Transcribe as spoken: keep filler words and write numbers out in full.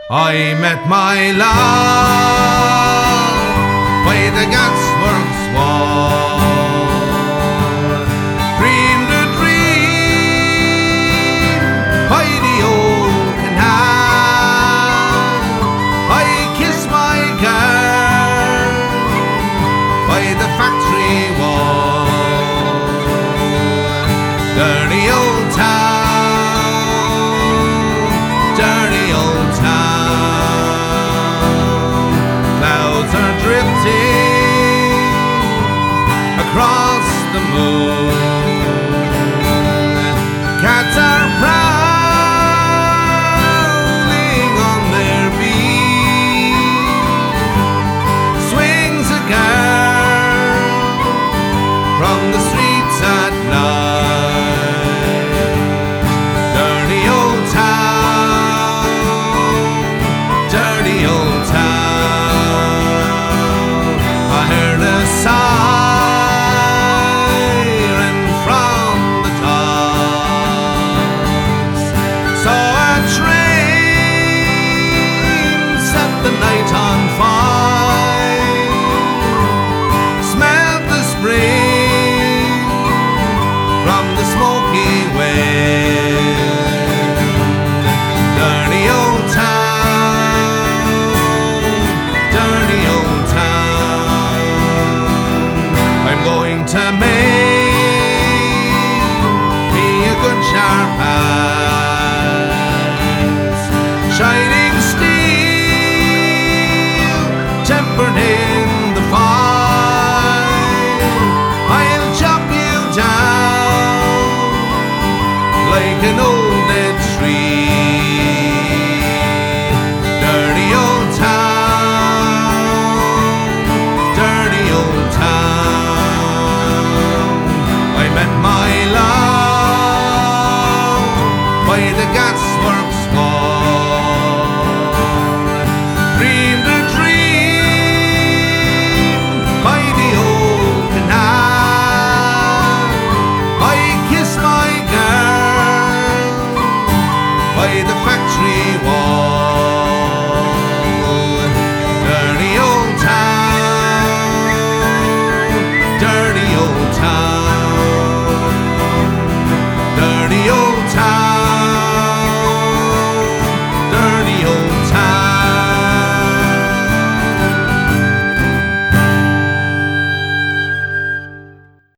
I met my love by the gasworks wall, dreamed a dream by the old canal. I kissed my girl by the factory wall, dirty old town, dirty old town. Across the moon, cats are prowling on their beat. Swings a girl from the streets at night. Dirty old town, dirty old town. I heard a sigh on fire, smelled the spring from the smoky wind. Dirty old town, dirty old town. I'm going to make me a good sharp ass, shining steel, tempered hair.